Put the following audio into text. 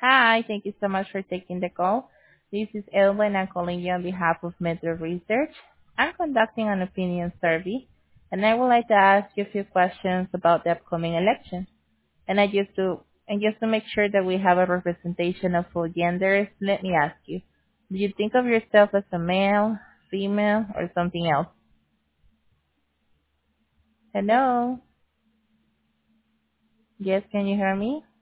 Hi, thank you so much for taking the call. This is Elba, and I'm calling you on behalf of Metro Research. I'm conducting an opinion survey, and I would like to ask you a few questions about the upcoming election. And I just to make sure that we have a representation of full genders, let me ask you, do you think of yourself as a male, female, or something else? Hello? Yes, can you hear me?